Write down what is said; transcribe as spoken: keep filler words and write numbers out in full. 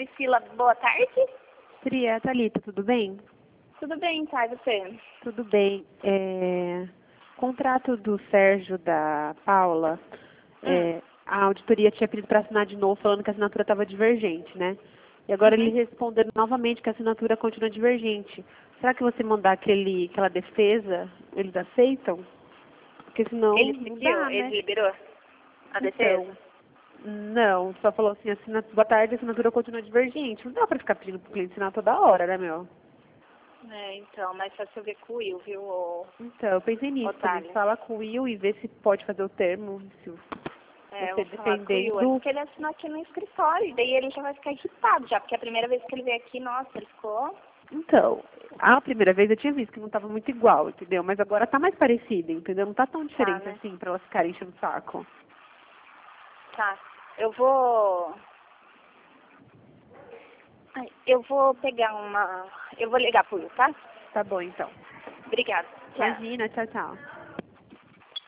Priscila, boa tarde. Pri, é a Thalita, tudo bem? Tudo bem, tá? E você? Tudo bem. É, contrato do Sérgio da Paula, é, Hum. a auditoria tinha pedido para assinar de novo, falando que a assinatura estava divergente, né? E agora Uhum. ele respondeu novamente que a assinatura continua divergente. Será que você mandar aquele, aquela defesa, eles aceitam? Porque senão Ele não pediu, dá, ele né? liberou a defesa? Então, não, só falou assim, assina, boa tarde, a assinatura continua divergente. Não dá para ficar pedindo pro cliente assinar toda hora, né, meu? É, então, mas só se eu ver com o Will, viu, ô, Então, eu pensei nisso também. Otália? Fala com o Will e vê se pode fazer o termo, se É, eu você vou falar com o Will antes defendendo. que ele assinou aqui no escritório, e daí ele já vai ficar irritado já, porque a primeira vez que ele veio aqui, nossa, ele ficou... Então, a primeira vez eu tinha visto que não estava muito igual, entendeu? Mas agora tá mais parecido, entendeu? Não tá tão Tá, diferente né? assim pra elas ficarem enchendo o saco. Tá, eu vou... Ai, eu vou pegar uma... Eu vou ligar pro Will, tá? Tá bom, então. Obrigada. Tchau. Imagina, tchau, tchau.